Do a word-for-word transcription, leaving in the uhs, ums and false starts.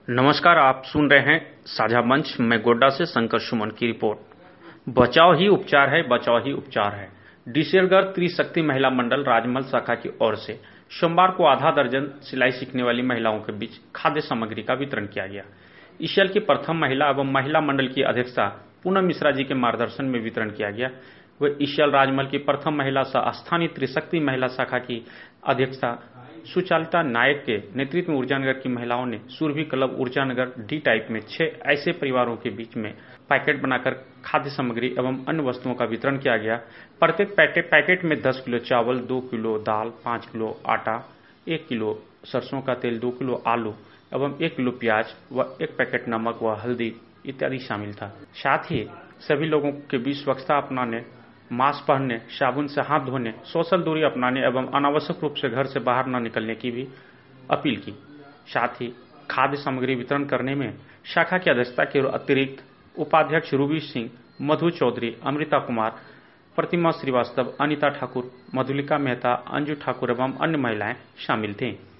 नमस्कार, आप सुन रहे हैं साझा मंच। मैं गोड्डा से शंकर सुमन की रिपोर्ट। बचाव ही उपचार है, बचाव ही उपचार है। डीसीएलगढ़ त्रिशक्ति महिला मंडल राजमहल शाखा की ओर से सोमवार को आधा दर्जन सिलाई सीखने वाली महिलाओं के बीच खाद्य सामग्री का वितरण किया गया। ईसीएल की प्रथम महिला एवं महिला मंडल की अध्यक्षा पूनम मिश्रा जी के मार्गदर्शन में वितरण किया गया। वह ईसीएल राजमहल की प्रथम महिला सह स्थानीय त्रिशक्ति महिला शाखा की अध्यक्षा सुचालिता नायक के नेतृत्व में ऊर्जानगर की महिलाओं ने Surabhi club Urjanagar D type में छह ऐसे परिवारों के बीच में पैकेट बनाकर खाद्य सामग्री एवं अन्य वस्तुओं का वितरण किया गया। प्रत्येक पैकेट में दस किलो चावल, दो किलो दाल, पाँच किलो आटा, एक किलो सरसों का तेल, दो किलो आलू एवं एक किलो प्याज व एक पैकेट नमक व हल्दी इत्यादि शामिल था। साथ ही सभी लोगों के बीच स्वच्छता अपनाने, मास्क पहनने, साबुन से हाथ धोने, सोशल दूरी अपनाने एवं अनावश्यक रूप से घर से बाहर न निकलने की भी अपील की। साथ ही खाद्य सामग्री वितरण करने में शाखा की अध्यक्षता के अतिरिक्त उपाध्यक्ष रूबी सिंह, मधु चौधरी, अमृता कुमार, प्रतिमा श्रीवास्तव, अनिता ठाकुर, मधुलिका मेहता, अंजू ठाकुर एवं अन्य महिलाएं शामिल थीं।